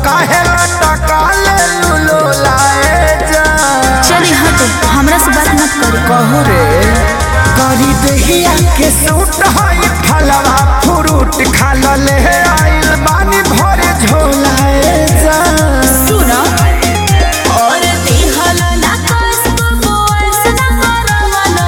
काहे टका ले लुलो लाए जा। चली हटे, हमरा से बात मत करी। कहू रे करी दहिया के सूट हई फलवा फ्रूट खा ले आइल बानी भरे झोलाए जा। सुनो और दिहल ना कसब बोस ना करवला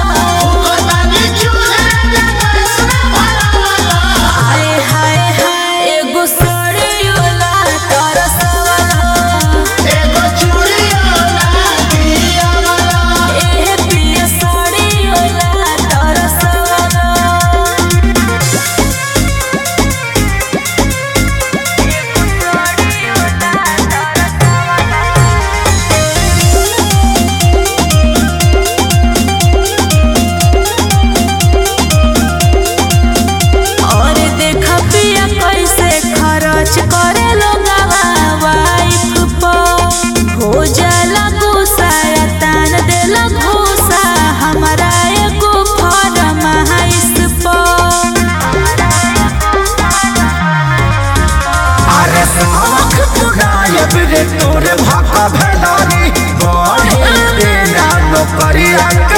हाय हाय हाय एगो सड़ियोला तरसवला एगो चूड़ियोला दियावला ए पिया सड़ियोला तरसवला और देखा पिया कैसे खर्च करे लोगवा वाइफ पर हो जाला गुस्सा तान देला घूसा हमारा एगो फरमाइश पर। अरे साख पुरायब रे तोरे भाका भेलानी बढ़े देना नौकरिया